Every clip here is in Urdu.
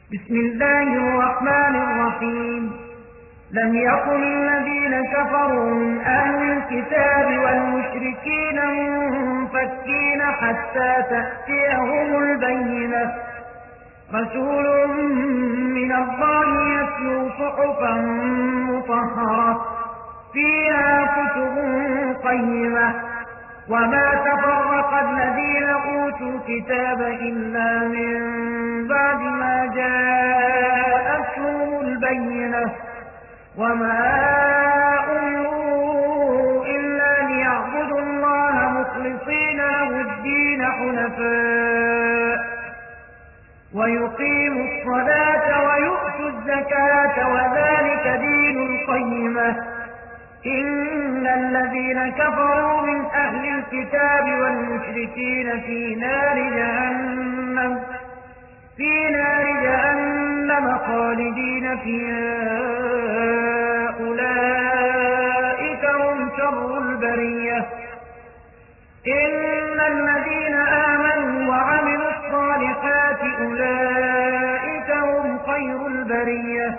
بسم الله الرحمن الرحيم. لم يكن الذين كفروا من أهل الكتاب والمشركين منفكين حتى تأتيهم البينة، رسول من الله يتلو صحفا مطهرة فيها كتب قيمة. وما تفرق الذين أوتوا الكتاب إلا من بعد ما جاءتهم البينة، وما أمروا إلا ليعبدوا الله مخلصين له الدين حنفاء ويقيموا الصلاة ويؤتوا الزكاة وذلك دين القيمة. إن الذين كفروا من أهل الكتاب والمشركين في نار جهنم خالدين فيها، أولئك هم شر البرية. إن الذين آمنوا وعملوا الصالحات أولئك هم خير البرية،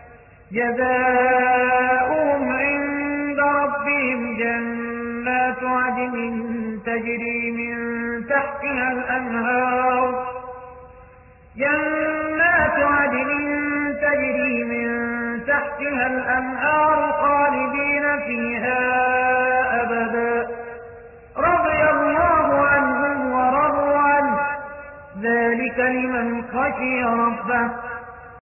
جزاؤهم عند ربهم جنات عدن تجري من تحتها الأنهار خالدين فيها أبدا، رضي الله عنهم ورضوا عنه، ذلك لمن خشي ربه.